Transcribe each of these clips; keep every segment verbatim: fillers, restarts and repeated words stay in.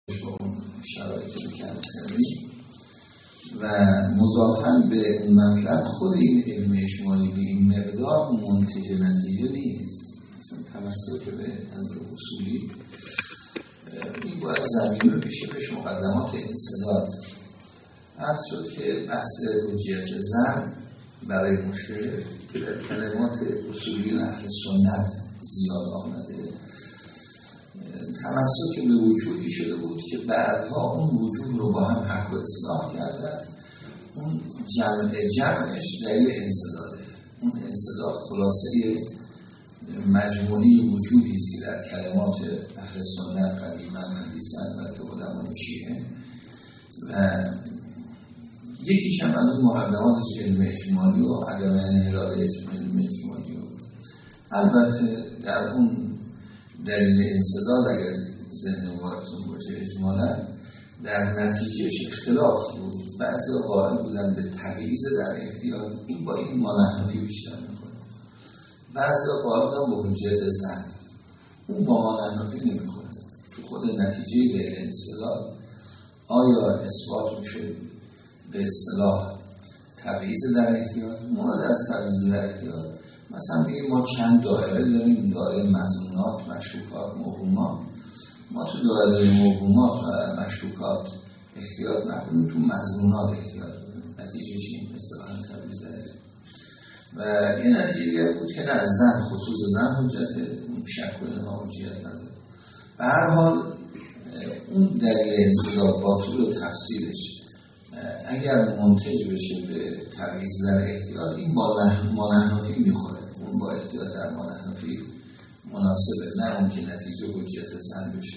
با اون شرایطی رو که عرض کردیم و مضافاً به اون مطلب خود این علم اجمالی به این مقدار منتج نتیجه نیست. مثلا توسط به نظر اصولی این باید زمین رو پیشه پیش مقدمات انسداد عرض شد که بحث حجیت زن برای مشکل که در کلمات اصولی اهل سنت زیاد آمده تمسک به وجودی شده بود که بعدها اون وجود رو با هم حق و اصلاح کردن. اون جمع جمعش دلیل انسداده. اون انسداد خلاصه مجموعی وجودی است که در کلمات اهل سنت قدیما حدیثا و علمای شیعه و یکیش هم از اون مقدماتش علم اجمالی و عدم انحلال علم اجمالی و البته در اون دلیل انسداد اگر ذهن مبارکتون باشه اجمالا در نتیجهش اختلاف بود. بعضی قائل بودن به تبعیض در احتیاط، این با این مانحنفی بیشتر میخوره. بعضی قائل بودن به حجیت زن، اون با مانحنفی نمیخوره. تو خود نتیجه دلیل انسداد آیا اثبات میشه به اصطلاح تبعیض در احتیاط؟ مراد از تبعیض در احتیاط مثلا دیگه ما چند دایره داریم، دایره مظنونات، مشکوکات، موهومات. ما تو دایره موهومات و مشکوکات احتیاط نکنیم، تو مظنونات احتیاط کنیم. نتیجهش این اصطلاحاً تبعیض در احتیاط و این نتیجه بود که نه از زن خصوص زن حجت شک و اینها حجیت نداره. به هر حال اون دلیل انسداد با طول و تفصیلش اگر منتج بشه به تبعیض در احتیاط این با مانحنفی میخوره. اون با احتیاط در مانحنفی مناسبه، نه اون که نتیجه حجیت زن بشه.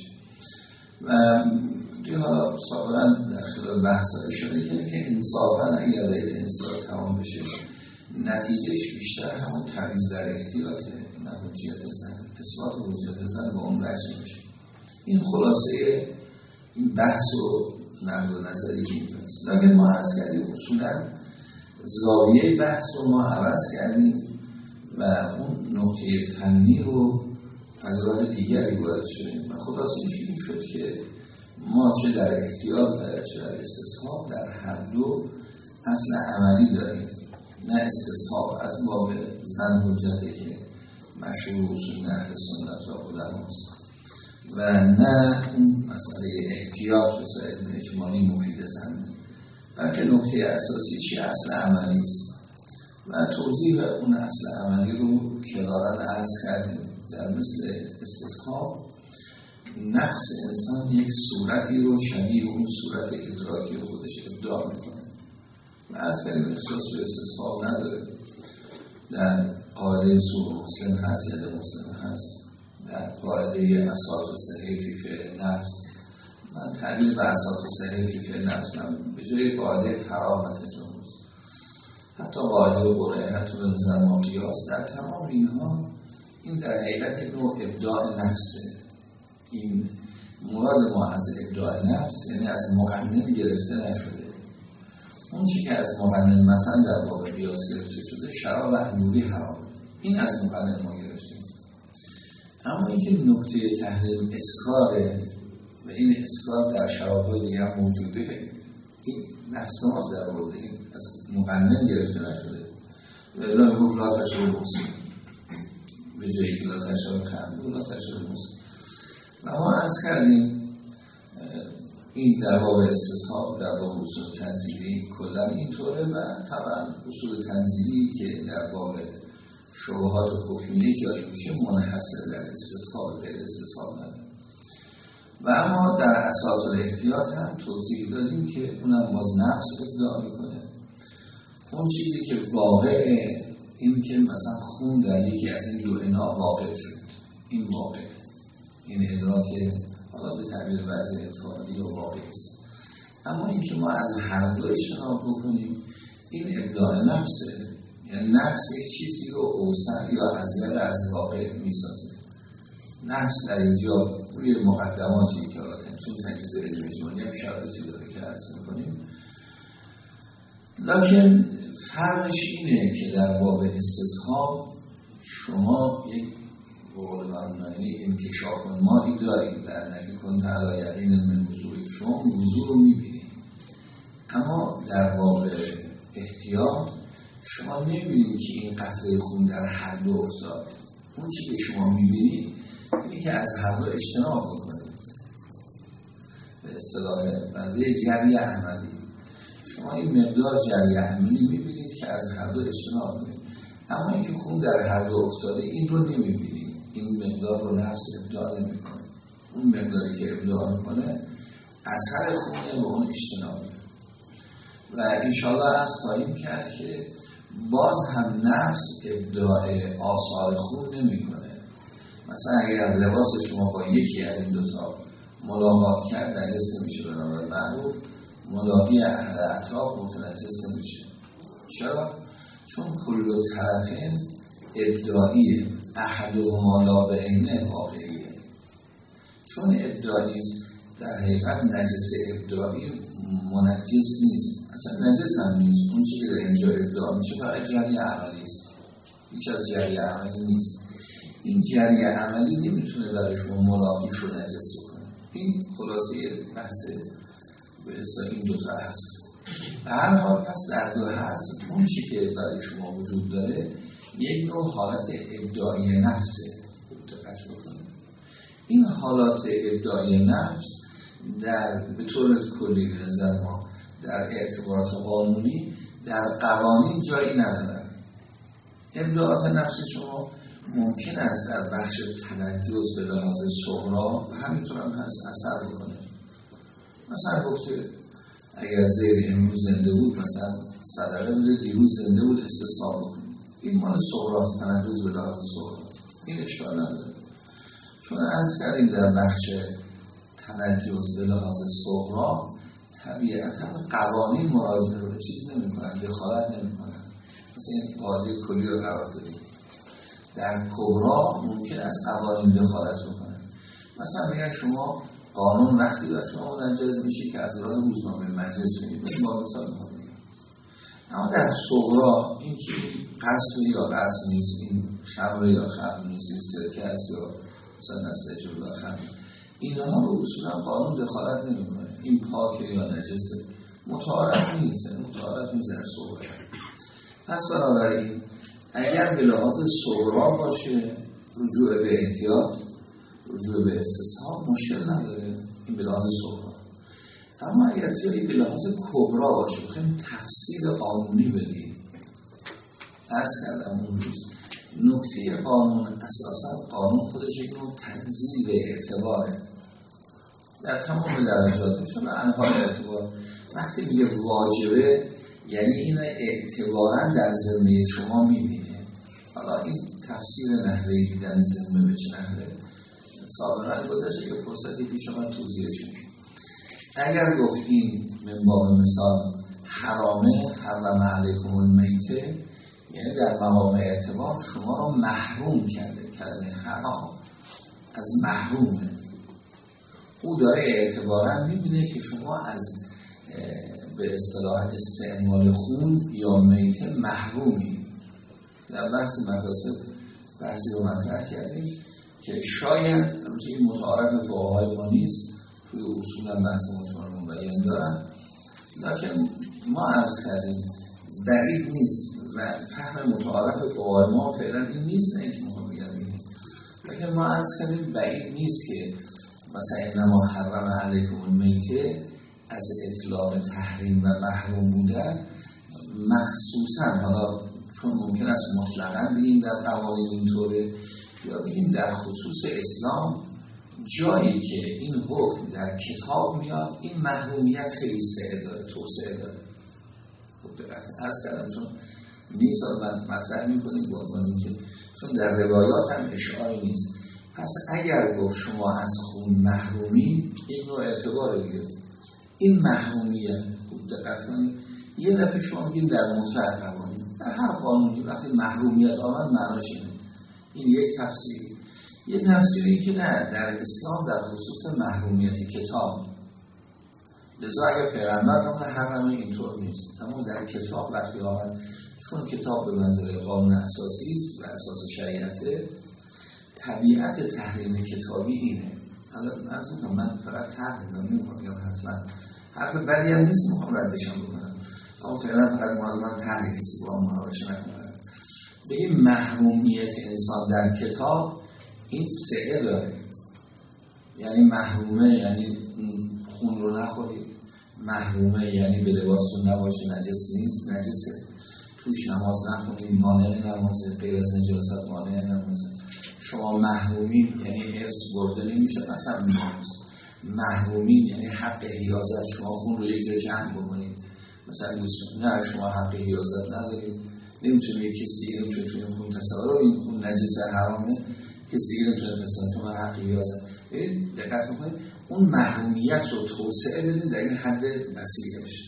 و دیگه حالا سابقا در خلال بحث شده که که انصافا اگر دلیل انسداد تمام بشه نتیجهش بیشتر همون تبعیض در احتیاطه، نه حجیت زن. اثبات حجیت زن با اون رجع میشه. این خلاصه این بحث و نقد و نظری که اینجاست. لیکن ما عرض کردیم اصولا زاویه بحث رو ما عوض کردیم و اون نقطه فنی رو از راه دیگری وارد شدیم و خلاصه این شد که ما چه در احتیاط و چه در استصحاب در هر دو اصل عملی داریم. نه استصحاب از باب زن حجته که مشهور اصول اهل سنت و علماست و نه اون مسئله احتیاط و علم اجمالی مفید زن، بلکه نکته اساسی چی اصل عملی است و توضیح اون اصل عملی رو کنارا عرض کردیم. در مثل استصحاب نفس انسان یک صورتی رو شبیه اون صورت ادراکی خودش ابداع میکنه و عرض کردیم اختصاص به استصحاب نداره. در قاعده سور مسلم هست یا مسلم هست، در قاعده اساس و صحیح فی فعل نفس. من تعبیر به اساس و صحیح فی فعل نفس من به جای قاعده فراغ و تجاوز، حتی قاعده قرعه، حتی به نظر ما قیاس، در تمام اینها این در حقیقت نوع ابداع نفسه. این مراد ما از ابداع نفس یعنی از مقنن گرفته نشده. اون چی که از مقنن مثلا در باب قیاس گرفته شده شراب و انگوری حرام، این از مقنن ما گرفتیم. اما اینکه نکته تحلیل اسکاره و این اسکار در شراب‌های دیگه هم موجوده، این نفس ماست در آورده، این از مقنن گرفته نشده. و اعلام گفت لا تشرب مسلم به جایی که لا تشرب خمر و لا تشرب مسلم. و ما عرض کردیم این در باب استصحاب در باب اصول تنزیلی کلا اینطوره و طبعا اصول تنزیلی که در باب شبهات حکمیه جاری میشه منحصر در استصحاب غیر استصحاب نداره. و اما در اساس الاحتیاط هم توضیح دادیم که اونم باز نفس ادعا میکنه. اون چیزی که واقعه این که مثلا خون در یکی از این دو اناء واقع شد، این واقع، این ادراک حالا به تعبیر بعضی انفعالی و واقعی است. اما این که ما از هر دو اجتناب بکنیم این ابداع نفسه، یعنی نفس یک چیزی رو اوسع یا ازیل از واقع میسازه. نفس در اینجا روی مقدماتی که حالا چون تجزیه علم اجمالی هم شرایطی داره که عرض میکنیم، لکن فرقش اینه که در باب استصحاب شما یک بقول مرمونایی انکشاف مایی داریم در نفی کن تعالی یقین من حضور موضوع رو میبینید. اما در واقع احتیاط شما نمیبینید که این قطره خون در هر دو افتاد. اون چی که شما میبینید اینه که از هر دو اجتناب بکنید. به اصطلاح بنده جری عملی، شما این مقدار جری عملی میبینید که از هر دو اجتناب کنید. اما اینکه خون در هر دو افتاده این رو نمیبینید. این مقدار رو نفس ابداع نمیکنه. اون مقداری که ابداع میکنه اثر خونه به اون اجتنابه. و انشاءالله از خواهیم کرد که باز هم نفس ابداع آثار خون نمی کنه. مثلا اگر لباس شما با یکی از این دوتا ملاقات کرد نجس نمیشه، بنابراین معروف ملاقی اهل اطراف متنجس نمیشه. چرا؟ چون کل طرفین ابداعیه، احدهما لا بعینه واقعیه. چون ابداعی است در حقیقت نجس ابداعی منجس نیست، اصلا نجس هم نیست. اون چیزی که در اینجا ابداع میشه برای جری عملی است، هیچ از جری عملی نیست. این جری عملی نمیتونه برای شما ملاقیش رو نجس کنه. این خلاصه بحث به اصطلاح این دو تا هست. به هر حال پس در دو هست اون چی که برای شما وجود داره یک نوع حالت ابداعی نفسه. دقت بکنید این حالات ابداعی نفس در به طور کلی به نظر ما در اعتبارات قانونی در قوانین جایی ندارن. ابداعات نفس شما ممکن است در بخش تنجز به لحاظ صغرا و همینطور هم هست اثر بکنه. مثلا گفته اگر زید امروز زنده بود مثلا صدقه بده، دیروز زنده بود استصحاب بکنه. این مال صغراست، تنجز به لحاظ صغرا، این اشکال نداره. چون عرض کردیم در بخش تنجز به لحاظ صغرا طبیعتا قوانین مراجعه رو چیز نمی کنن، دخالت نمی کنن. مثلا این قاعده کلی رو قرار دادیم. در کبرا ممکن است قوانین دخالت بکنن. مثلا میگن شما قانون وقتی در شما منجز میشه که از راه روزنامه مجلس میگید، با مثال میگم. اما در صغرا این که قصد یا قصد نیست، این خمر یا خمر نیست، این سرکه است یا مثلا نسل جلو خمر، اینها رو اصولا قانون دخالت نمیکنه. این پاکه یا نجسه متعارف نیست، متعارف نیست در صغرا. پس بنابراین اگر به لحاظ صغرا باشه رجوع به احتیاط، رجوع به استصحاب مشکل نداره، این به لحاظ صغرا. اما اگر جایی به لحاظ کبرا باشه بخوایم تفسیر قانونی بدیم، عرض کردم اون روز نکته قانون اساسا قانون خودش یک نوع تنزیل اعتباره در تمام درجاتش و انواع اعتبار. وقتی میگه واجبه یعنی این اعتبارا در ذمه شما میبینه. حالا این تفسیر نحوه دیدن ذمه به چه نحوه سابقا گذاشته که فرصتی پیش من توضیحش میدم. اگر گفتیم من باب مثال حرامه حرم علیکم المیته، یعنی در مقام اعتبار شما رو محروم کرده. کلمه حرام از محرومه، او داره اعتبارا میبینه که شما از به اصطلاح استعمال خون یا میته محرومی. در بحث مقاصد بحثی رو مطرح کردیم که شاید این متعارف فقهای ما نیست، توی اصولا بحث مطمئن مبین دارن، لیکن ما عرض کردیم بعید نیست و فهم متعارف فقهای ما فعلا این نیست، نه اینکه ما بگردیم، لیکن ما عرض کردیم بعید نیست که مثلا انما حرم علیکم المیته از اطلاق تحریم و محروم بودن مخصوصا، حالا چون ممکن است مطلقاً بگیم در قوانین اینطوره یا بگیم در خصوص اسلام جایی که این حکم در کتاب میاد این محرومیت خیلی سعه داره، توسعه داره. خب دقیقا عرض کردم چون نیست من مطرح میکنیم با عنوان که چون در روایات هم اشعاری نیست. پس اگر گفت شما از خون محرومی این نوع اعتبار دیگه، این محرومیت خوب دقت کنید یه دفعه شما میگید در مطلق قوانین در هر قانونی وقتی محرومیت آمد معناش اینه. این یک تفسیری. یه تفسیری که نه در اسلام در خصوص محرومیت کتاب، لذا اگر پیغمبر هم حرمه اینطور نیست، اما در کتاب وقتی آمد چون کتاب به منزله قانون اساسی است و اساس شریعته، طبیعت تحریم کتابی اینه. حالا از اون من فقط تحریم نمی‌کنم یا حتما حرف بدی هم نیست، میخوام ردش هم بکنم، اما فعلا فقط من تحریک کسی با هم مناقشه نکنم. بگیم محرومیت انسان در کتاب این سعه داره، یعنی محرومه یعنی خون رو نخورید، محرومه یعنی به لباستون نباشه، نجس نیست، نجسه، توش نماز نخونید، مانع نمازه، غیر از نجاست مانع نمازه. شما محرومین یعنی ارث برده نمیشه، مثلا نماز. محرومین یعنی حق حیازت، شما خون رو یک جا جمع بکنید، مثلا گوشت نه شما حق حیازت ندارید، نمیتونه یک کسی دیگه نمیتونه توی خون تصور، این خون نجس حرامه، کسی دیگه نمیتونه تصور، شما حق حیازت. ببین دقت بکنید، اون محرومیت رو توسعه بدید در این حد وسیعش،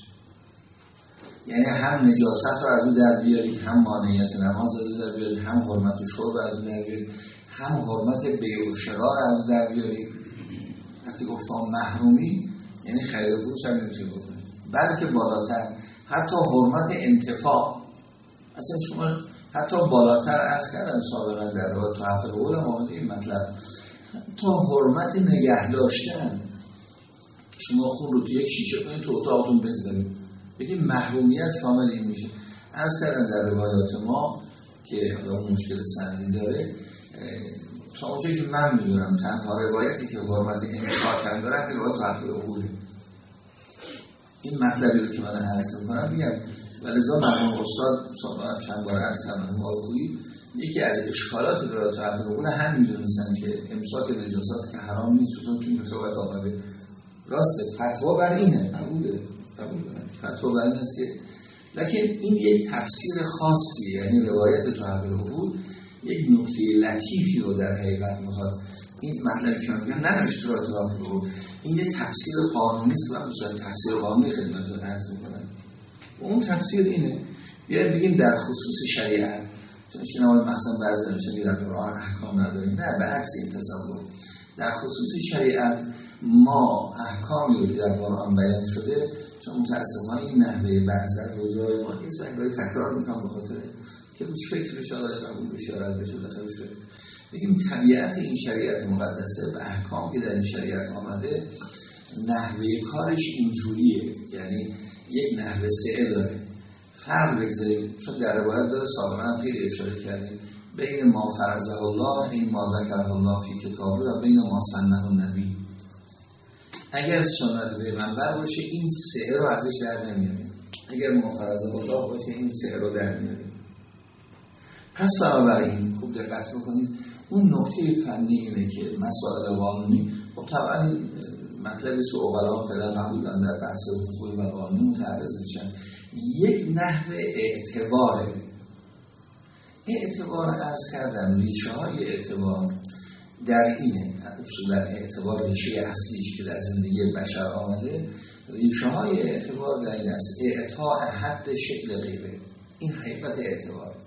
یعنی هم نجاست رو از اون در بیارید، هم مانعیت نماز از اون در بیارید، هم حرمت شرب از اون در بیارید، هم حرمت بیع و شرا از اون در بیارید. وقتی گفتم محرومی یعنی خرید و فروش هم نمیتونه بکنید، بلکه بالاتر حتی حرمت انتفاع، اصلا شما حتی بالاتر عرض کردم سابقا در روایت تحفه قول آمده این مطلب، تا حرمت نگه داشتن، شما خون رو تو یک شیشه کنید تو اتاقتون بذارید، بگید محرومیت شامل این میشه. عرض کردم در روایات ما که اون مشکل سندی داره، تا اونجایی که من میدونم تنها روایتی که حرمت امساک هم داره که روایت تحفه قوله. این مطلبی رو که من عرض میکنم میگم ولذا مرحوم استاد سابقا چند بار عرض کردم مالکویی یکی از اشکالات روایت تحفه قوله هم میدونستن که امساک نجاسات که حرام نیست، چون توی روایت آمده راسته، فتوا بر اینه، قبوله قبول کنم، فتوا بر این است که لکن این یک تفسیر خاصی، یعنی روایت تحفه قوله یک نکته لطیفی رو در حقیقت میخواد این مطلبی که من میگم ننوشت تو تحفه قوله، این یک تفسیر قانونی است که من دوستان تفسیر قانونی خدمتتون عرض میکنم. و اون تفسیر اینه، بیایم بگیم در خصوص شریعت، چون شنوال مثلا بعضی نوشته در قرآن احکام نداریم، نه به عکس این تصور، در خصوص شریعت ما احکامی رو که در قرآن بیان شده، چون متاسفانه این نحوه بعضی از روزهای ما نیست و انگاهی تکرار میکنم به خاطر که روش فکر بشه، آقای قبول بشه، رد بشه، داخل بشه، بگیم طبیعت این شریعت مقدسه و احکام که در این شریعت آمده نحوه کارش اینجوریه، یعنی یک نحوه سعه داره. فرق بگذاریم، چون در روایت داره سابقا هم خیلی اشاره کردیم، بین ما فرضه الله این ما ذکره الله فی کتابه و بین ما سنه النبی. اگر سنت پیغمبر باشه این سعه رو ازش در نمیاریم، اگر ما فرضه الله باشه این سعه رو در نمیاریم. پس بنابراین خوب دقت بکنید، اون نکته فنی اینه که مسائل قانونی خب طبعا مطلبی که اوغلا فعلا قبولن در بحث حقوقی و قانونی متعرض میشن، یک نحو اعتباره. اعتبار عرض کردم ریشه های اعتبار در اینه، اصولا اعتبار ریشه اصلیش که در زندگی بشر آمده، ریشه های اعتبار در این است اعطاء حد شکل غیره، این حقیقت اعتبار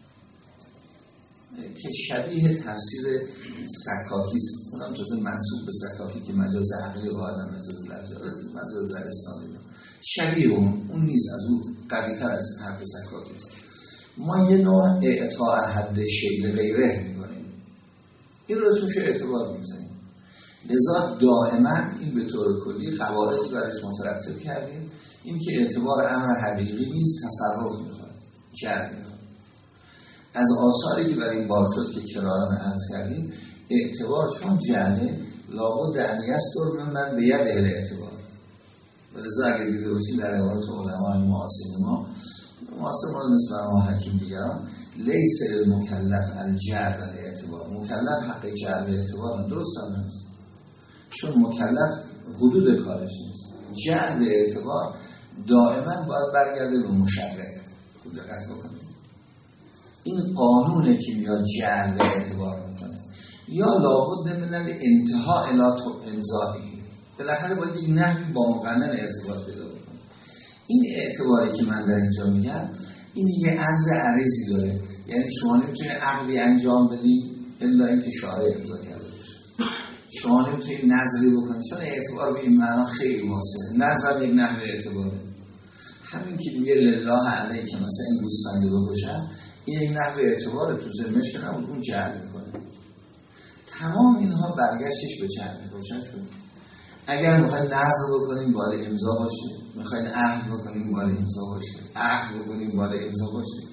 که شبیه تفسیر سکاکی است، اونم تازه منسوب به سکاکی که مجاز عقلی و آدم مجاز لفظ مجاز در اسلامی شبیه اون اون نیز از اون قوی تر از حرف سکاکی است. ما یه نوع اعطاء حد شکل غیره میکنیم، این رو اسمش اعتبار میزنیم. لذا دائما این به طور کلی قواعدی برایش مترتب کردیم، این که اعتبار امر حقیقی نیست، تصرف میخواد، جعل میخواد. از آثاری که برای این بار شد که کراران عرض کردیم، اعتبار چون جعله لابد دعنیستر من به ید اهل اعتبار. ولذا اگر دیده باشید در روایات علمای معاصر ما معاصر ما مثل ما حکیم دیگران لیس المکلف الجعل و اعتبار، مکلف حق جعل و اعتبار درست هم نیست، چون مکلف حدود کارش نیست. جعل و اعتبار دائما باید برگرده به مشرع. خود دقت بکنید، این قانونه که میاد جعل و اعتبار میکنه، یا لابد من الانتهاء الی امضایی، بالاخره باید یک نحوی با مقنن ارتباط پیدا بکنه. این اعتباری که من در اینجا میگم این یه عرض عریضی داره، یعنی شما نمیتونید عقلی انجام بدید الا اینکه شارع امضا کرده باشه، شما نمیتونید نظری بکنید، چون اعتبار به این معنا خیلی واسعه، نظر یک نحوه اعتباره. همین که میگه لله علیه که مثلا این گوسفندی بکشن، این یک نحوه اعتبار تو ذمش که نبود، اون جعل میکنه. تمام اینها برگشتش به جعل روشن شد. اگر میخواید نظر بکنیم باید امضا باشه، میخواید عقد بکنیم باید امضا باشه، عقد بکنیم باید امضا باشه.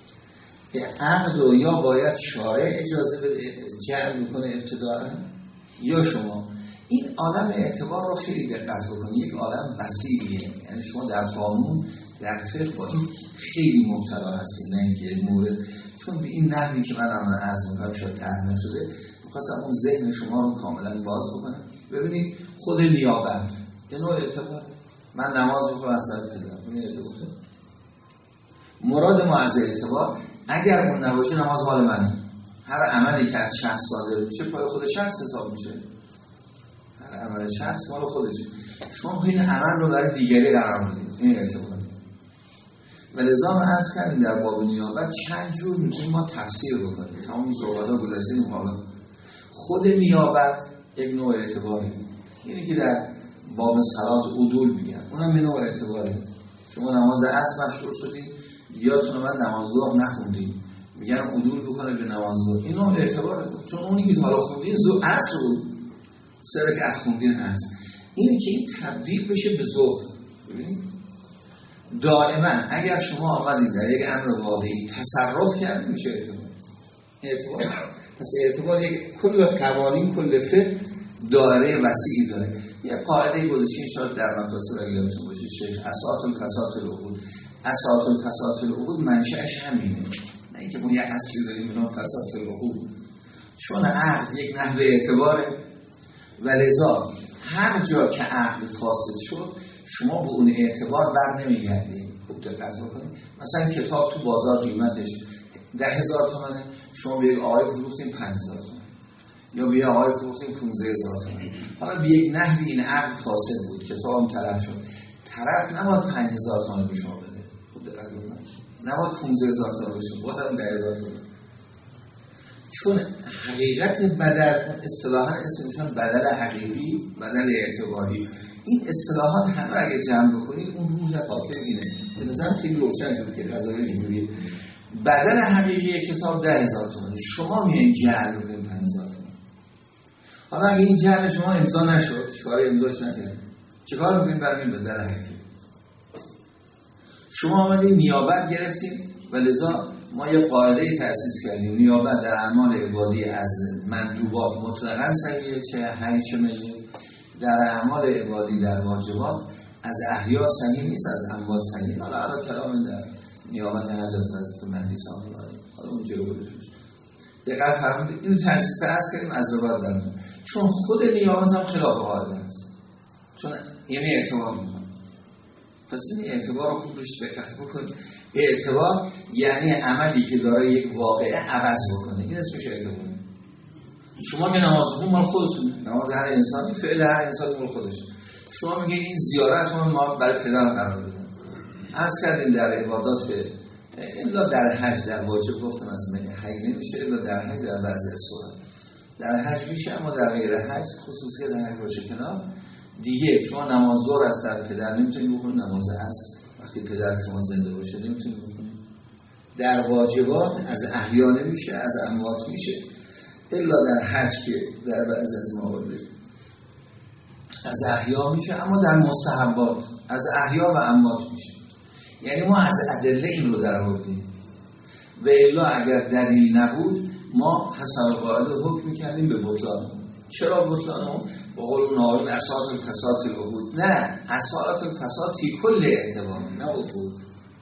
عقد رو یا باید شارع اجازه بده جعل بکنه ابتداء، یا شما. این عالم اعتبار رو خیلی دقت بکنید، یک عالم وسیعیه. یعنی شما در قانون در فقه با این خیلی مبتلا هستید، نه اینکه مورد، چون به این نحوی که من الان عرض می‌کنم شاید طرح نشده، می‌خواستم اون ذهن شما رو کاملا باز بکنم. ببینید خود نیابت یه نوع اعتبار، من نماز می‌خونم از طرف پدرم، این اعتبار. مراد ما از اعتبار اگر اون نباشه نماز مال منه، هر عملی که از شخص صادر میشه پای خود شخص حساب میشه، هر عمل شخص مال خودشه. شما این عمل رو برای دیگری قرار بدید، این اعتبار. و لذا من عرض کردیم در باب نیابت چند جور میتونیم ما تفسیر بکنیم. تمام این صحبت‌ها گذشته مقابل خود نیابت یک نوع اعتباری، اینی که در باب صلات عدول میگن، اونم یه نوع اعتباری. شما نماز عصر مشغول شدید، یادتونه من نماز ظهر نخوندید، میگن عدول بکنه به نماز ظهر، این نوع اعتباره، چون اونی که حالا خوندین ظهر عصر بود، سه رکعت خوندین عصر. اینی که این تبدیل بشه به ظهر. ببینید دائما اگر شما آمدید در یک امر واقعی تصرف کردید میشه اعتبار. اعتبار پس اعتبار یک کل قوانین، کل فقه دایره وسیعی داره. یه قاعده گذاشتین شاید در مقاصد اگه یادتون باشه شیخ اساط الفساد العقود، اساط الفساد العقود منشأش همینه، نه اینکه ما یه اصلی داریم به نام فساد العقود. چون عقد یک نحوه اعتباره و لذا هر جا که عقد فاسد شد شما به اون اعتبار بر نمیگردید. خوب دقت بکنید، مثلا کتاب تو بازار قیمتش ده هزار تومنه، شما به یک آقای فروختین پنج هزار تومن، یا به یک آقای فروختین پانزده هزار تومن. حالا به یک نحوی این عقد فاسد بود، کتاب هم طرف شد، طرف نباید پنج هزار تومن به شما بده، خوب دقت بکنید، نباید پانزده هزار تومن بشه، باید ده هزار تومن. چون حقیقت بدل اصطلاحاً اسمشون بدل حقیقی، بدل اعتباری، این اصطلاحات همه اگه جمع بکنید اون روح حاکم اینه. به نظرم خیلی روشن شد که قضایا جوریه. بدل حقیقی کتاب ده هزار تومانه، شما میایین جعل بکنید پنج هزار تومان. حالا اگه این جعل شما امضا نشد، شعار امضاش نکرد، چیکار میکنید برای این بدل حقیقی؟ شما آمدید نیابت گرفتید و لذا ما یه قاعده تأسیس کردیم، نیابت در اعمال عبادی از مندوبات مطلقاً صحیحه، چه حی چه میت. در اعمال عبادی در واجبات از احیا صحیح نیست، از اموات صحیح. حالا حالا کلام در نیابت حج از حضرت مهدی صاحب الله، حالا اون جلو بودش میشه. دقت فرمودید اینو تأسیس از کردیم از روایت در، چون خود نیابت هم خلاف قاعده است، چون یعنی اعتبار میکنه. پس این اعتبار رو خوب روش دقت بکنید. اعتبار یعنی عملی که داره یک واقعه عوض بکنه، این اسمش اعتبار. شما که نماز خون مال خودتونه، نماز هر انسانی، فعل هر انسانی مال خودشه. شما میگین این زیارت ما برای پدرم قرار بدن. عرض کردیم در عبادات الا در حج در واجب گفتم از من حج نمیشه، الا در حج در بعضی صورت در حج میشه، اما در غیر حج خصوصیت حج باشه کنار دیگه شما نماز ظهر از در پدر نمیتونید بکنید، نماز عصر وقتی پدر شما زنده باشه نمیتونید بکنید. در واجبات از احیا نمیشه، از اموات میشه، الا در حج که در بعضی از موارد از احیا میشه، اما در مستحبات از احیا و اموات میشه. یعنی ما از ادله این رو در آوردیم و الا اگر دلیل نبود ما حسب قاعده حکم میکردیم به بطلان. چرا بطلان؟ با قول ناظم اساس الفساد العقود، نه اساس الفساد فی کل اعتبار، نه عقود.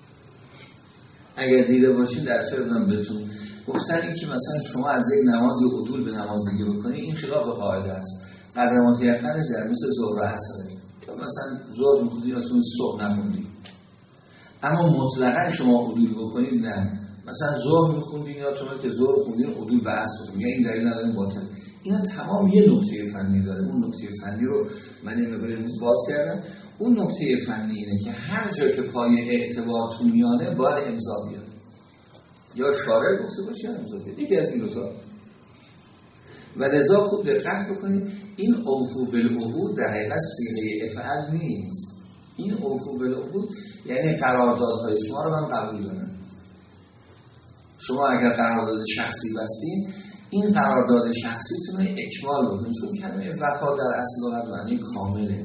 اگر دیده باشید در فردم بهتون گفتن این که مثلا شما از یک نماز عدول به نماز دیگه بکنید، این خلاف قاعده است. قدر متیقنش در مثل ظهر و عصر، تو مثلا ظهر میخونید یا تو صبح نموندید، اما مطلقا شما عدول بکنید نه. مثلا ظهر میخوندین یا تو که ظهر خوندین عدول به عصر، میگه این دلیل نداره باطل. اینا تمام یه نکته فنی داره. اون نکته فنی رو من این مقدار امروز باز کردم. اون نکته فنی اینه که هر جا که پای اعتبار تو میانه باید امضا بیاد، یا شارع گفته باشه یا امضا بیاد، یکی از این دو تا. و لذا خوب دقت بکنید این اوفو بالعقود در حقیقت صیغه افعال نیست. این اوفو بالعقود یعنی قراردادهای شما رو من قبول دارم. شما اگر قرارداد شخصی بستین این قرارداد شخصیتون رو اکمال بکنید، چون کلمه وفا در اصل لغت معنی کامله.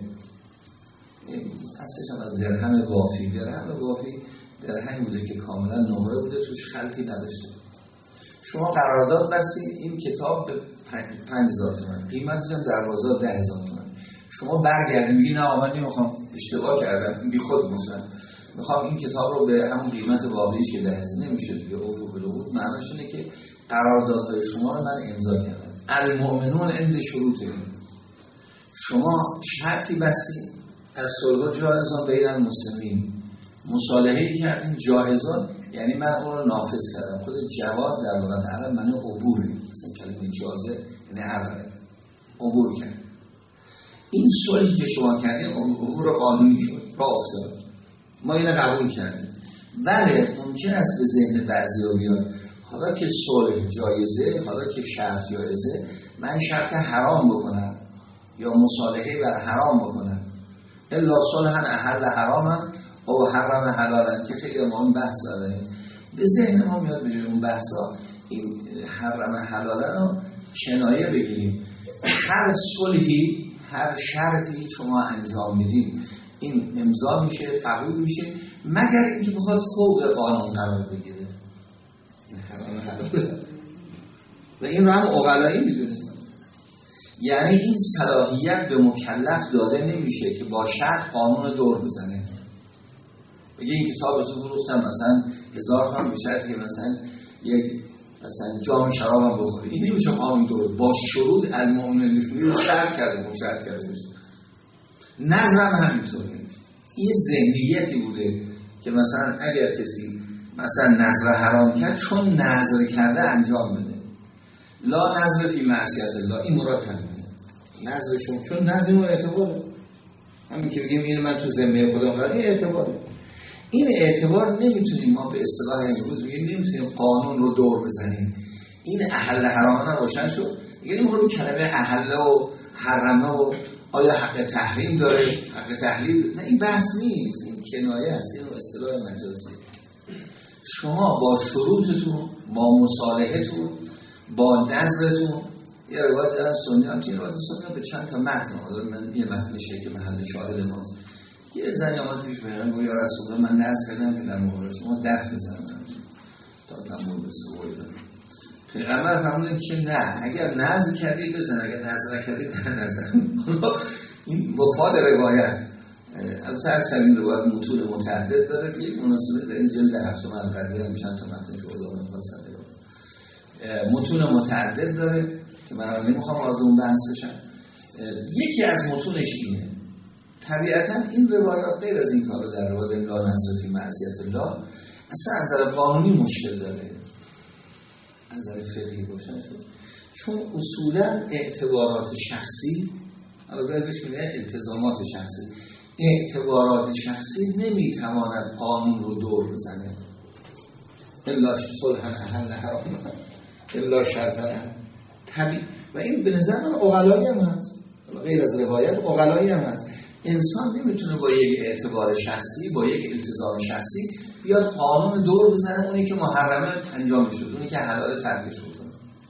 اصلش هم از درهم وافی، درهم وافی درهمی بوده که کاملا نقره بوده، توش خلطی نداشته. شما قرارداد بستید، این کتاب به پنج هزار تومان، قیمتش هم در بازار ده هزار تومان. شما برگردید میگی نه آقا نمیخوام، اشتباه کردم، بی خود مثلا میخوام این کتاب رو به همون قیمت واقعیش که ده هزار نمیشه دیگه، اوفو بلوغ. معنیش اینه که قراردادهای شما رو من امضا کردم. المؤمنون عند شروطهم، شما شرطی بستید از صلح جایزان بین المسلمین، مصالحه‌ای کردین جایزان، یعنی من اون رو نافذ کردم. خود جواز در لغت عرب معنی عبوره، مثلا کلمه جازه یعنی عبره، عبور کرد. این صلحی که شما کردین عبور قانونی شد، راه افتاد، ما اینو قبول کردیم. ولی ممکن است به ذهن بعضی‌ها بیاد حالا که صلح جایزه، حالا که شرط جایزه، من شرط حرام بکنم یا مصالحه بر حرام بکنم. الا صلحا احل حراما او حرم حلالا، که خیلی ما اون بحث داریم. به ذهن ما میاد بجای اون بحثا این حرم حلالا رو کنایه بگیریم. هر صلحی، هر شرطی شما انجام میدید این امضا میشه، قبول میشه، مگر اینکه بخواد فوق قانون قرار بگیره. این حرام حلالا و این رو هم عقلایی میدونید، یعنی این صلاحیت به مکلف داده نمیشه که با شرط قانون دور بزنه. بگه این کتاب تو فروختم مثلا هزار تومان به شرطی که مثلا یک مثلا جام شرابم بخوری، این نمیشه قانون دور. با شروط المؤمنین رو شرط کرده، اون شرط کرده میشه. نظرم همینطوره. این ذهنیتی بوده که مثلا اگر کسی مثلا نظر حرام کرد، چون نظر کرده انجام بده. لا نظر فی معصیت الله، این مراد همینه. نظرشون چون نظر اون اعتباره، همین که بگیم این من تو ذمه خودم قرار، این اعتباره. این اعتبار نمیتونیم ما به اصطلاح امروز بگیم نمیتونیم قانون رو دور بزنیم. این احل حرامه روشن شد، دیگه نمیخوام کلمه احل و حرمه و آیا حق تحریم داره، حق تحلیل، نه این بحث نیست، این کنایه است، این اصطلاح مجازی. شما با شروطتون، با مصالحتون، با نظرتون، یه روایت دارن سنی هم که این روایت سنی به چند تا متن آمده، من یه متنشه که محل شاهد ماست. یه زنی آمد پیش بهرن گوی یا رسول الله من نظر کردم که در مقابل شما دف بزنم تا تمام بسه بایدم. پیغمبر فرمودن که نه، اگر نظر کردی بزن، اگر نظر نکردی در نظر. این مفاد روایت البته از همین روایت متون متعدد داره که مناسبه در این جلد هفتم القدیر هم چند تا متن شده آمد خواستن متون متعدد داره که من نمیخوام از اون بحث بشم. یکی از متونش اینه، طبیعتا این روایات غیر از این کارو در روایت لا نظر فی معصیت الله اصلا از نظر قانونی مشکل داره، از نظر فقهی روشن شد، چون اصولا اعتبارات شخصی، البته بهش میگن التزامات شخصی، اعتبارات شخصی نمیتواند قانون رو دور بزنه. الا صلح احل حرام، الا شرطا طبیعی. و این به نظر من عقلایی هم هست، غیر از روایت عقلایی هم هست. انسان نمیتونه با یک اعتبار شخصی، با یک التزام شخصی بیاد قانون دور بزنه، اونی که محرمه انجام شد، اونی که حلال ترکش بکنه.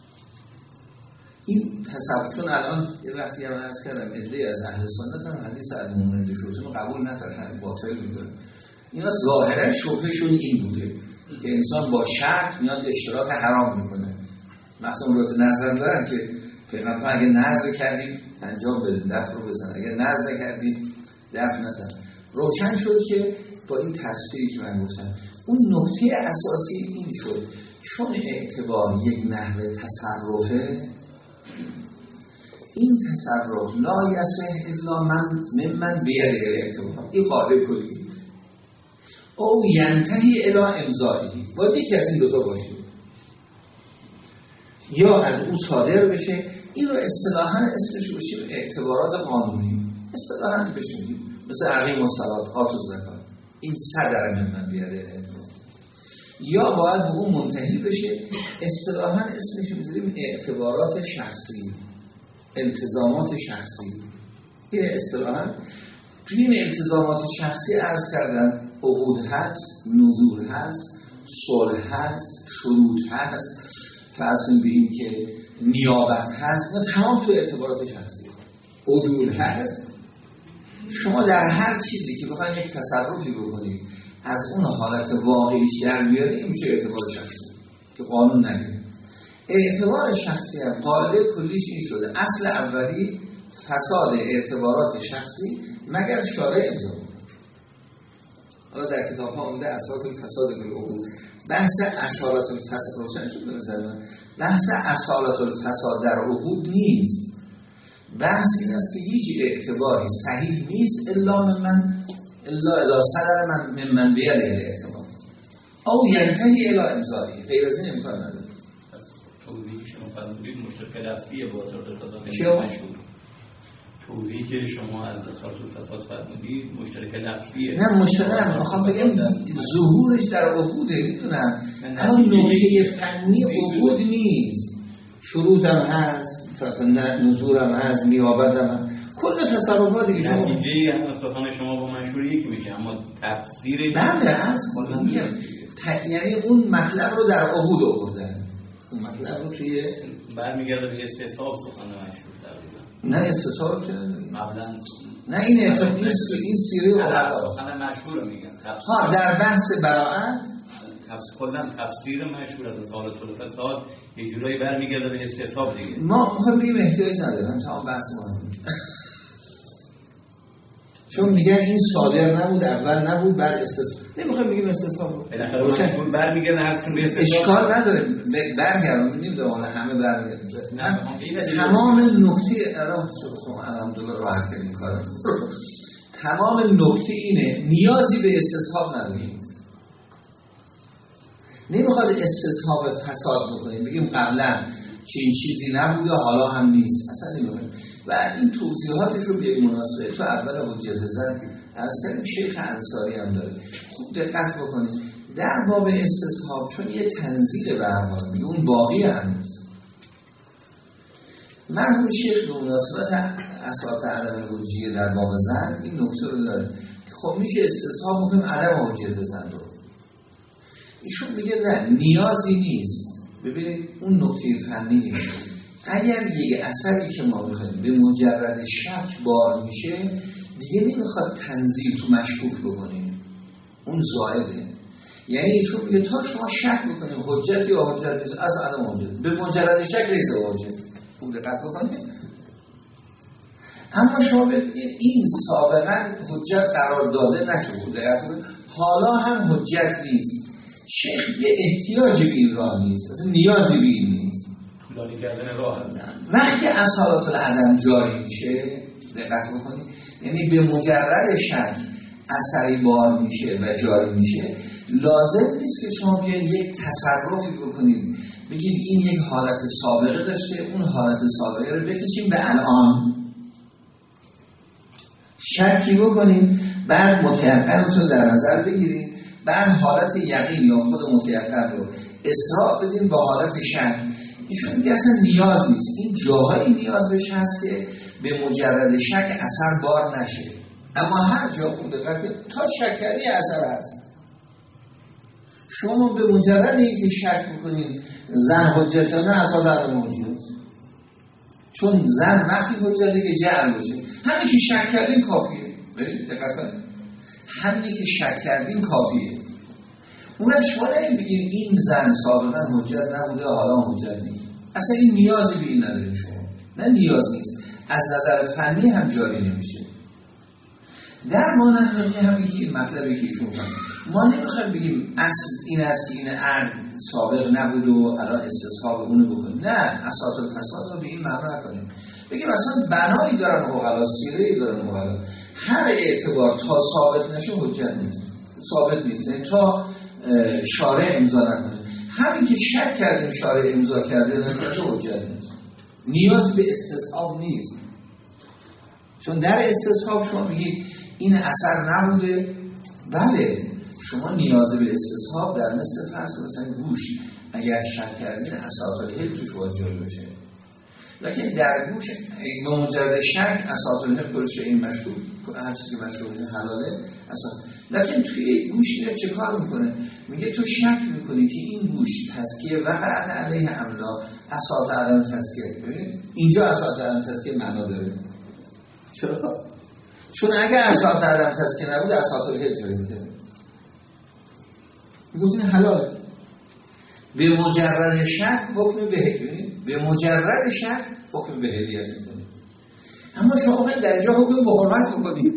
این تصور، چون الان یه وقتی هم عرض کردم عده‌ای از اهل سنت هم حدیث المؤمنین شروطشون قبول ندارن، باطل میدونن. اینا ظاهرا شبهشون این بوده که انسان با شرط میاد اشتراک حرام میکنه. مثلا اون رو نظر دارن که پیغمبر اگه نظر کردید انجام بده، دف رو بزن، اگه نظر نکردید دف نزن. روشن شد که با این تفسیری که من گفتم اون نکته اساسی این شد، چون اعتبار یک نحو تصرفه، این تصرف لا یصح الا من ممن بیده الاعتبار، این قاعده کلی، او ینتهی الی امضایی، باید یکی از این دوتا باشه، یا از او صادر بشه. این رو اصطلاحاً اسمش باشیم اعتبارات قانونی، اصطلاحاً بشیم مثل عقیم و صلات، آت و زکات، این صدر ممن بیده الاعتبار، یا باید به اون منتهی بشه، اصطلاحاً اسمش میذاریم اعتبارات شخصی، التزامات شخصی. این اصطلاحاً توی این التزامات شخصی عرض کردن عقود هست، نذور هست، صلح هست، شروط هست، فرض کنید بگیم که نیابت هست، نه تمام تو اعتبارات شخصی عدول هست. شما در هر چیزی که بخواید یک تصرفی بکنید از اون حالت واقعیش در بیاره، این میشه اعتبار شخصی که قانون نگه. اعتبار شخصی هم قاعده کلیش این شده اصل اولی فساد اعتبارات شخصی مگر شارع امضا کنه. حالا در کتاب ها اومده اصالت الفساد فی العقود، بحث اصالت الفساد روشن شد به نظر من، بحث اصالت الفساد در عقود نیست. بحث این است که هیچ اعتباری صحیح نیست الا من الا الا صدر من من من بیاد اعتبار او ینتهی الی امضایی، غیر از این امکان نداره. توضیحی که شما فرمودید مشترک لفظیه با اثرات الفساد مشهور. توضیحی که شما از اثرات الفساد فرمودید مشترک لفظیه. نه مشترک، میخوام بگم ظهورش در عقوده، میدونم اما نکته فنی عقود نیست. شروط هم هست، نظور هم هست، نیابت هم هست، کل تصرفاتی که شما نتیجه هم اصطلاحان شما با منشور یکی میشه، اما تفسیر بله عرض کنم یعنی اون مطلب رو در عقود آوردن، اون مطلب رو توی برمیگرده به استصحاب سخن منشور تقریبا. نه استصحاب که قبلا نه این اعتبار این این سیره عقد سخن منشور رو میگن. ها در بحث براءت تفسیر کلا تفسیر منشور از اصالت الفساد یه جورایی برمیگرده به استصحاب دیگه. ما میخوایم بگیم احتیاج نداریم تا بحث ما چون میگن این صادر نبود، اول نبود، بعد استصحاب. نمیخوایم بگیم استصحاب. بالاخره منشور برمیگرده هرچون به استصحاب. اشکال نداره برگردم میگیم دوباره همه برمیگردن. تمام نکته الان الحمدلله راحت کردیم کارو. تمام نکته اینه نیازی به استصحاب نداریم. نمیخواد استصحاب فساد بکنیم بگیم قبلا چنین چیزی نبوده حالا هم نیست، اصلا نمیخوایم. و این توضیحاتش رو به مناسبه تو اول حجت زن عرض کردیم شیخ انصاری هم داره. خوب دقت بکنید در باب استصحاب چون یه تنزیل به هر حال میگه اون باقی هنوز. مرحوم شیخ به مناسبت اساس علم حجیه در باب زن این نکته رو داره که خب میشه استصحاب بکنیم علم حجت زن رو. ایشون میگه نه نیازی نیست. ببینید اون نکته فنی اگر یک اثری که ما میخوایم به مجرد شک بار میشه دیگه نمیخواد تنزیل تو مشکوک بکنیم، اون زائده. یعنی ایشون میگه تا شما شک بکنیم حجت یا حجت نیست از عدم حجت به مجرد شک ریز حجت. خوب دقت بکنید. اما شما ببینید این سابقا حجت قرار داده نشده، حالا هم حجت نیست. شیخ یه احتیاجی به این راه نیست، اصلا نیازی به این نیست. طولانی کردن راه. وقتی اصالت العدم جاری میشه دقت بکنید، یعنی به مجرد شک اثری بار میشه و جاری میشه، لازم نیست که شما بیاین یک تصرفی بکنید بگید این یک حالت سابقه داشته اون حالت سابقه رو بکشیم به الان. شکی بکنید بعد متیقنتون در نظر بگیرید، بعد حالت یقین یا خود متیقن رو اصراف بدین با حالت شک. ایشون میگه اصلا نیاز نیست. این جاهایی نیاز بهش هست که به مجرد شک اثر بار نشه، اما هر جا خوب دقت تا شک کردی اثر هست. شما به مجرد اینکه شک بکنید زن حجت نه اصلا عدم حجت، چون زن وقتی حجته که جعل باشه. همین که شک کردین کافیه. ببینید دقت کنید، همینی که شک کردین کافیه. اونم شما نمیگین این زن سابقا حجت نبوده حالا حجت نیست، اصلا این نیازی به این نداریم شما. نه نیاز نیست، از نظر فنی هم جاری نمیشه. در ما نحوی همین که این مطلبی که ایشون فرمود ما نمیخوایم بگیم اصل این است که این عقد سابق نبود و الان استصحاب اونو بکنیم. نه، اساس الفساد رو به این معنا نکنیم. بگیم اصلا بنایی دارن عقلا، سیره‌ای دارن عقلا، هر اعتبار تا ثابت نشه حجت نیست، ثابت نیست. یعنی تا شارع امضا نکنه، همین که شک کردیم شارع امضا کرده نکرده حجت نیست. نیاز به استصحاب نیست، چون در استصحاب شما میگید این اثر نبوده. بله شما نیاز به استصحاب در مثل فرض مثلا گوش اگر شک کردین اساطل هل توش باید جاری بشه، لیکن در گوش به مجرد شک اساطل هل کلش این مشکوک هر چیزی که مشروع حلاله اصلا. لکن توی گوش میره چه کار میکنه؟ میگه تو شک میکنی که این گوش تزکیه وقعت علیه املا اساط عدم تزکیه. ببین اینجا اساط عدم تزکیه معنا داره. چرا؟ چون اگه اساط عدم تزکیه نبود اساط الهی جاری میده. میگه این حلاله. به مجرد شک حکم به به مجرد شک حکم به هلیت میکنه. اما شما در اینجا حکم به حرمت میکنید.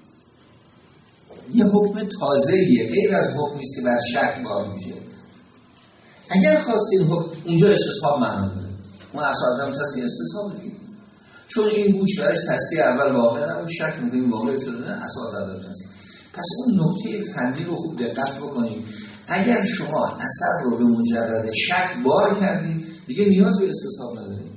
یه حکم تازه‌ایه، غیر از حکمی است که بر شک بار میشه. اگر خواستین حکم اونجا استصحاب معنا داره. اون اساساً تسکیه استصحاب دیگه. چون این گوش برایش تسکیه اول واقع نبود، شک میکنیم واقع شده نه، اساساً داره تسکیه. پس اون نکته فنی رو خوب دقت بکنید. اگر شما اثر رو به مجرد شک بار کردید دیگه نیاز به استصحاب ندارید.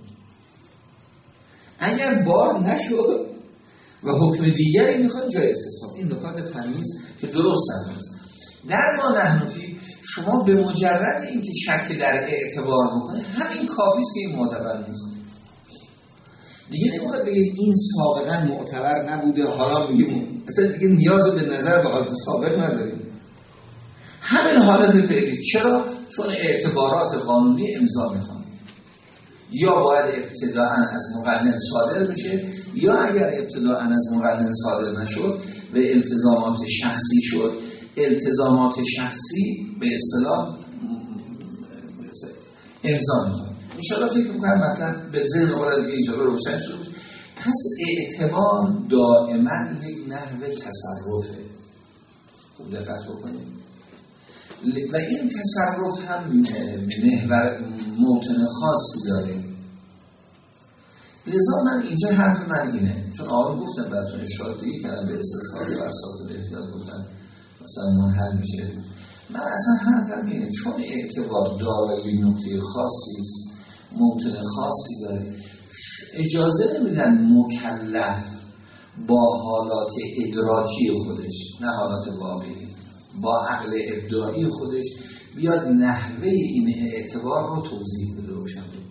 اگر بار نشد و حکم دیگری میخواد جای استصحاب. این نکات فنی است که درست است. در ما نحنفی شما به مجرد اینکه شک در اعتبار بکنید همین کافی است که این معتبر نیست. دیگه نمیخواد بگید این سابقا معتبر نبوده حالا میگیم اصلا دیگه نیاز به نظر به حالت سابق نداریم. همین حالت فعلی. چرا؟ چون اعتبارات قانونی امضا میخوان. یا باید ابتداءً از مقنن صادر بشه، یا اگر ابتداءً از مقنن صادر نشد و التزامات شخصی شد، التزامات شخصی به اصطلاح امضا میخوان. ان شاءالله فکر میکنم مطلب به ذهن آورد دیگه ایجابه روشن شده باشه. پس اعتبار دائما یک نحو تصرفه. خوب دقت بکنید. و این تصرف هم محور موطن خاصی داره. لذا من اینجا حرف من اینه، چون آقای گفتم براتون اشاره دیگه کردم به استصحاب و اساط الاحتیاط گفتن مثلا منحل میشه. من اصلا حرفم اینه چون اعتبار دارای نکته خاصی است، موطن خاصی داره، اجازه نمیدن مکلف با حالات ادراکی خودش، نه حالات واقعی، با عقل ابداعی خودش بیاد نحوه این اعتبار رو توضیح بده و روشن کنه.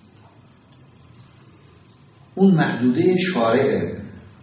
اون محدوده شارعه.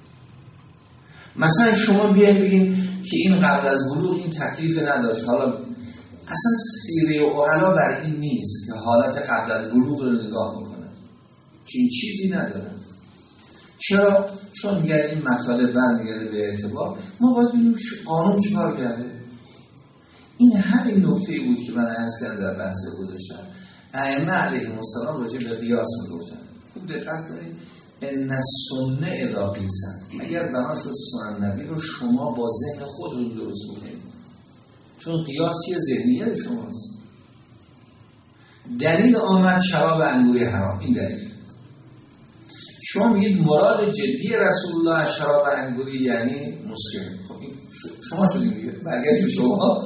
مثلا شما بیاید بگین که این قبل از بلوغ این تکلیف نداشت، حالا اصلا سیره عقلا بر این نیست که حالت قبل از بلوغ رو نگاه میکنن، چین چیزی ندارن. چرا؟ چون میگه این مطالب برمیگرده به اعتبار. ما باید ببینیم قانون چیکار کرده. این همین نکته‌ای بود که من عرض کردم در بحث گذاشتم. ائمه علیهم السلام راجع به قیاس میگفتن. خوب دقت کنید. ان السنه اذا قیسن. اگر بنا شد سنن نبی رو شما با ذهن خودتون درست کنید. چون قیاس یه ذهنیت شماست. دلیل آمد شراب انگوری حرام. این دلیل. شما میگید مراد جدی رسول الله شراب انگوری یعنی مسکر. خب این شما شدید دیگه. برگردیم شما.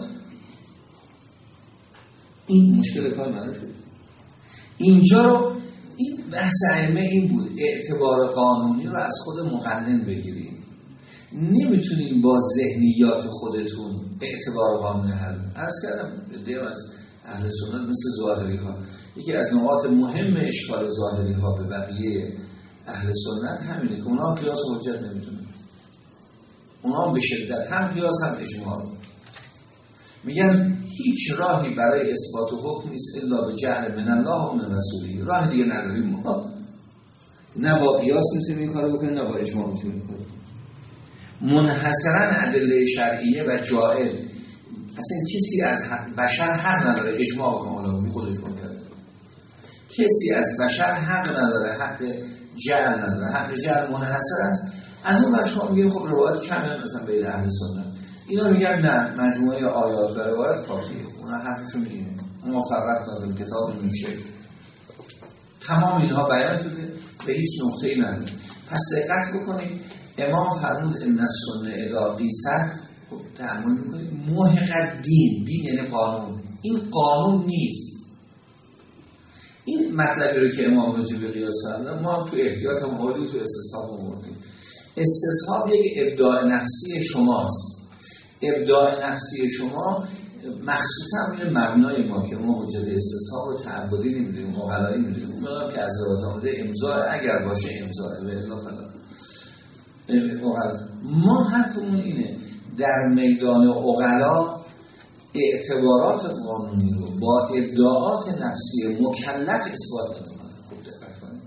این مشکل کار معلوم شد. اینجا رو این بحث ائمه این بود، اعتبار قانونی رو از خود مقنن بگیرید. نمیتونین با ذهنیات خودتون اعتبار قانونی حل. عرض کردم دیگه از اهل سنت مثل ظاهری ها، یکی از نقاط مهم اشکال ظاهری ها به بقیه اهل سنت همینه که اونا قیاس حجت نمیدونن. اونا به شدت هم قیاس هم اجماع. میگن هیچ راهی برای اثبات حکم نیست الا به جعل من الله و من رسوله. راه دیگه نداریم ما. نه با قیاس میتونیم این کارو بکنیم، نه با اجماع میتونیم این کارو بکنیم. منحصرا ادله شرعیه و جائل. اصلا کسی از بشر حق نداره اجماع بکنه، ولی می خودش کرده. کسی از بشر حق نداره، حق جعل نداره. حق جعل منحصر است. از اون بر شما میگیم خب روایت کمه مثلا بین اهل سنت. اینا میگن نه، مجموعه آیات و روایت کافیه. اونا حرفشون اینه. ما فرق داریم کتاب نمیشه. تمام اینها بیان شده، به هیچ نقطه‌ای نداره. پس دقت بکنید. امام فرمود ان السنه اذا قیست. خب تأمل میکنید. محق دین، دین یعنی قانون. این قانون نیست. این مطلبی رو که امام راجع به قیاس فرمود ما تو احتیاط هم آوردیم، تو استصحاب آوردیم. استصحاب یک ابداع نفسی شماست. ابداع نفسی شما مخصوصا روی مبنای ما که ما حجت استصحاب رو تعبدی نمیدونیم، مقلایی نمیدونیم. اون که از ذات آمده امضا اگر باشه امضا و الا فلا. ما حرفمون اینه در میدان عقلا اعتبارات قانونی رو با ادعاات نفسی مکلف اثبات نمی‌کنه. خوب دقت کنید،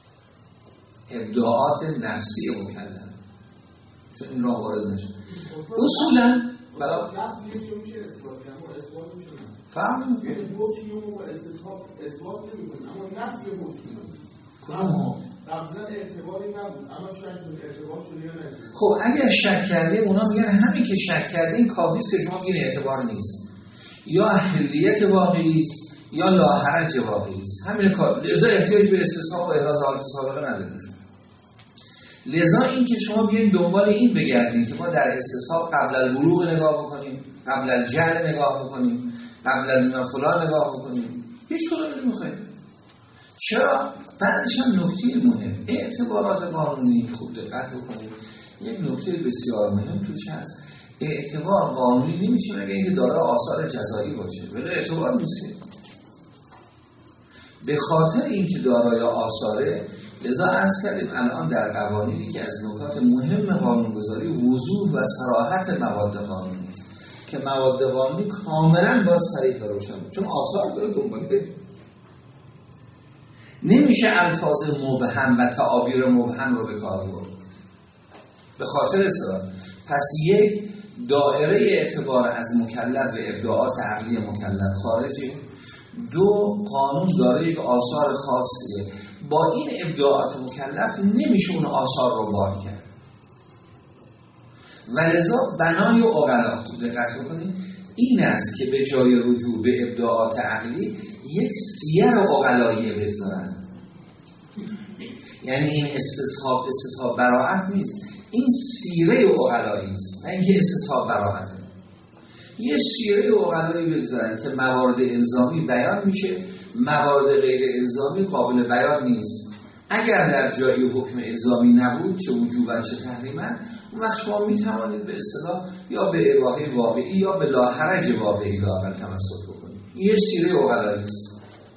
ادعاات نفسی مکلف، چون این راه وارد نشه اصولا برای نفسی میشه اثبات کنه، اما اثبات میشه فهم یعنی حکمی رو با استثبات اثبات نمی‌کنه، اما نفی حکمی کنه. قبلا اعتباری نبود اما شک اعتبار شده یا نه. خب اگر شک کرده اونا میگن همین که شک کرده این کافی است که شما بگین اعتبار نیست، یا اهلیت واقعی است یا لاحرج واقعی است. همین کار، لذا احتیاج به استصحاب و احراز حالت سابقه نداریم. لذا این که شما بیاین دنبال این بگردین که ما در استصحاب قبل البلوغ نگاه بکنیم، قبل الجهل نگاه بکنیم، قبل المفعول نگاه بکنیم، هیچ کدوم نمیخوایم. چرا؟ بعدش هم نکته مهم اعتبارات قانونی، خوب دقت بکنید، یک نکته بسیار مهم توش هست. اعتبار قانونی نمیشه مگر اینکه دارای آثار جزایی باشه، ولی اعتبار نیست. به خاطر اینکه دارای آثاره، لذا عرض کردیم الان در قوانینی که از نکات مهم قانونگذاری وضوح و صراحت مواد قانونی است که مواد قانونی کاملا باید صریح و روشن باشه، چون آثار داره دنبال بده. نمیشه الفاظ مبهم و تعابیر مبهم رو به کار برد به خاطر اصرار. پس یک دایره اعتبار از مکلف و ابداعات عقلی مکلف خارجه. دو، قانون داره یک آثار خاصیه، با این ابداعات مکلف نمیشه اون آثار رو بار کرد و لذا بنای عقلا، دقت بکنید، این است که به جای رجوع به ابداعات عقلی یک سیر عقلایی بگذارن. یعنی این استصحاب استصحاب براعت نیست، این سیره عقلایی است، نه اینکه استصحاب براعته. یه سیره عقلایی بگذارن که موارد الزامی بیان میشه، موارد غیر الزامی قابل بیان نیست. اگر در جایی حکم الزامی نبود، چه وجوباً چه تحریماً، اون وقت شما میتوانید به اصطلاح یا به اباحه واقعی یا به لاحرج واقعی لااقل تمسک بکنید. یه سیره عقلایی است.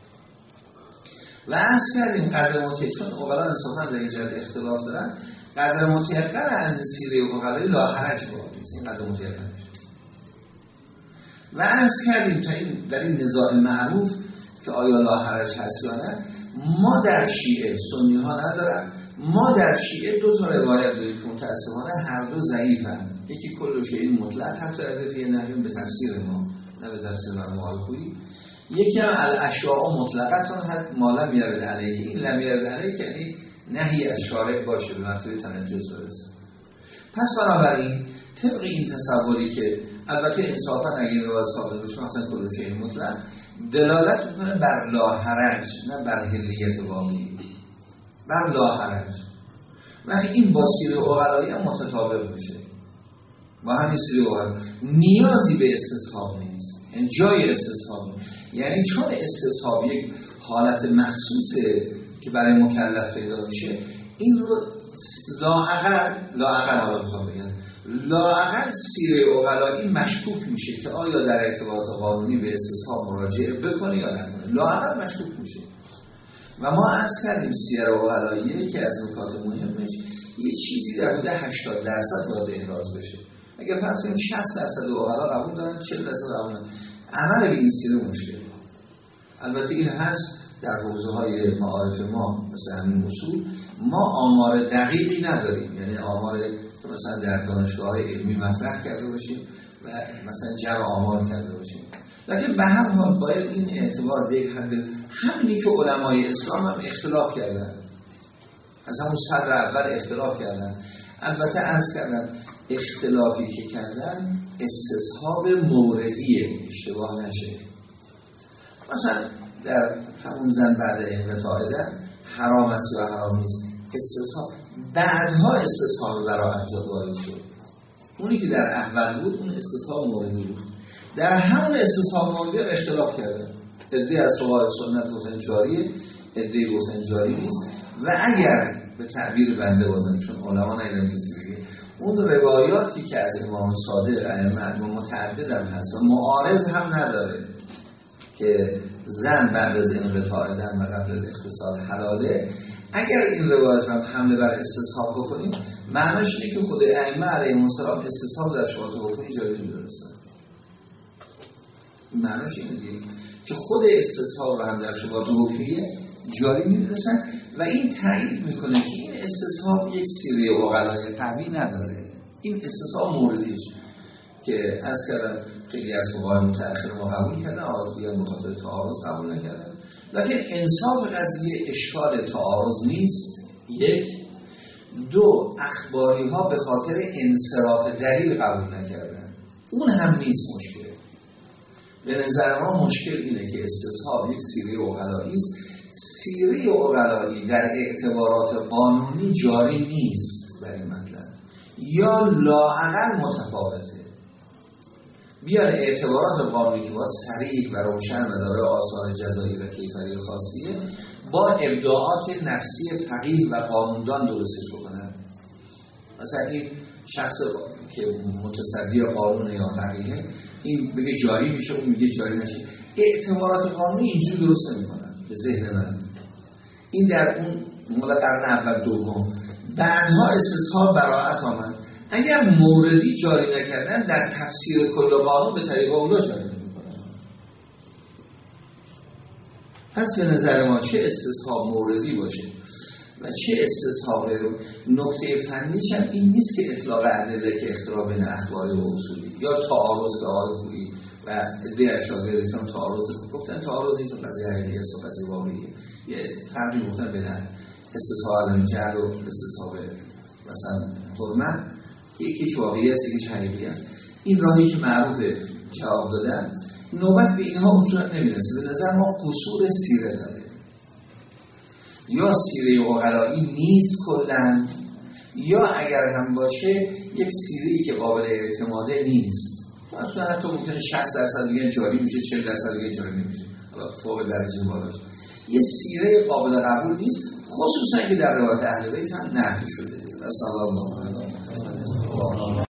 و عرض کردیم قدر متعقل، چون عقلا انصافاً در اینجا اختلاف دارن، قدر متعقل از سیره عقلایی لاحرج واقعی است. این قدر متعقل میشه. و عرض کردیم تا این در این نزاع معروف که آیا لاحرج هست یا نه، ما در شیعه، سنی ها ندارن، ما در شیعه دو تا روایت داریم که متاسفانه هر دو ضعیفن. یکی کل شیء مطلق حتی ردفی نحویم به تفسیر ما، نه به تفسیر ما خویی. یکی هم الاشیاء مطلقتون حد ما لم یرد علیه، این لم یرد علیه که یعنی نهی از شارع باشه به مرتبه تنجز برسه. پس بنابراین طبق این تصوری که البته انصافا اگه این روایت ثابت باشه مثلا کل شیء مطلق دلالت میکنه بر لاحرج، نه بر حلیت واقعی، بر لاحرج. وقتی این با سیره عقلایی هم متطابق میشه، با همین سیره عقلایی نیازی به استصحاب نیست، یعنی جای استصحاب نیست. یعنی چون استصحاب یک حالت مخصوصه که برای مکلف پیدا میشه، این رو لااقل لااقل حالا بخوام بگم لااقل سیره عقلایی مشکوک میشه که آیا در ارتباط قانونی به استصحاب مراجعه بکنه یا نکنه، لااقل مشکوک میشه. و ما عرض کردیم سیر عقلایی که از نکات مهمش یه چیزی در حدود هشتاد درصد باید احراز بشه. اگر فرض کنیم شصت درصد عقلا قبول دارن، چهل درصد قبول ندارن، عمل به این سیره مشکله. البته این هست در حوزه‌های معارف ما مثل همین اصول ما آمار دقیقی نداریم، یعنی آمار که مثلا در دانشگاه‌های علمی مطرح کرده باشیم و مثلا جمع آمار کرده باشیم. لیکن به هر حال باید این اعتبار به یک حد، همینی که علمای اسلام هم اختلاف کردن، از همون صدر اول اختلاف کردن. البته عرض کردن اختلافی که کردن استصحاب موردیه، اشتباه نشه. مثلا در همون زن بعد انقطاع زن حرام است یا حرام نیست، استصحاب بعدها استصحاب براءت وارد شد. اونی که در اول بود اون استصحاب موردی بود. در همون استصحاب موردی هم اختلاف کردن. عده‌ای از فقهای سنت گفتن جاریه، عده‌ای گفتن جاری نیست. و اگر به تعبیر بنده بازم، چون علما ندیدم کسی بگه، اون روایاتی که از امام صادق ائمه متعدد هم هست و معارض هم نداره که زن بعد از انقطاع دم و قبل الاغتسال حلاله، اگر این روایت رو حمله بر استصحاب بکنیم، معناش اینه که خود ائمه علیهم السلام استصحاب در شبهات حکمی جاری نمی‌دونستن. معناش اینه که خود استصحاب رو هم در شبهات حکمی جاری می‌دونستن و این تایید میکنه که این استصحاب یک سیره عقلای قوی نداره. این استصحاب موردیش که عرض کردم خیلی از فقهای متأخر ما قبول کردن، آقای به خاطر تعارض قبول نکردن. لکن انصاف قضیه اشکال تعارض نیست. یک. دو، اخباری ها به خاطر انصراف دلیل قبول نکردن، اون هم نیست مشکل. به نظر ما مشکل اینه که استصحاب یک سیره عقلایی است. سیره عقلایی در اعتبارات قانونی جاری نیست بر این مطلب، یا لااقل متفاوته. بیان اعتبارات قانونی که با صریح و روشن و داره آثار جزایی و کیفری خاصیه با ابداعات نفسی فقیه و قانوندان درستش بکنن. مثلا این شخص که متصدی قانون یا فقیه این بگه جاری میشه، اون میگه جاری نشه. اعتبارات قانونی اینجوری درست نمی‌کنن به ذهن من. این در اون مال قرن اول دوم بعدها استصحاب براءت آمد. اگر موردی جاری نکردن در تفسیر کل قانون به طریق اولا جاری نمی‌کنن. پس به نظر ما چه استصحاب موردی باشه و چه استصحاب نکته فنیش هم این نیست که اطلاق ادله که اختلاف بین اخباری و اصولی یا تعارض که آقای خویی و عده اشاعره چون تعارض گفتن تعارض نیست، قضیه حقیقی است و قضیه واقعیه. یه فرقی گفتن بین استصحاب علم جهل و استصحاب مثلا حرمت که یکیش واقعی است یکیش حقیقی است. این راهی که معروفه جواب دادن نوبت به اینها اصولا نمیرسه. به نظر ما قصور سیره داره، یا سیره عقلایی نیست کلاً، یا اگر هم باشه یک سیره‌ای که قابل اعتماده نیست. اصلا حتی ممکنه شصت درصد دیگه جاری میشه، چهل درصد دیگه جاری نمیشه، حالا فوق درجه بالاست. یه سیره قابل قبول نیست، خصوصا که در روایت اهل بیت هم نفی شده. صلی الله علیه و آله.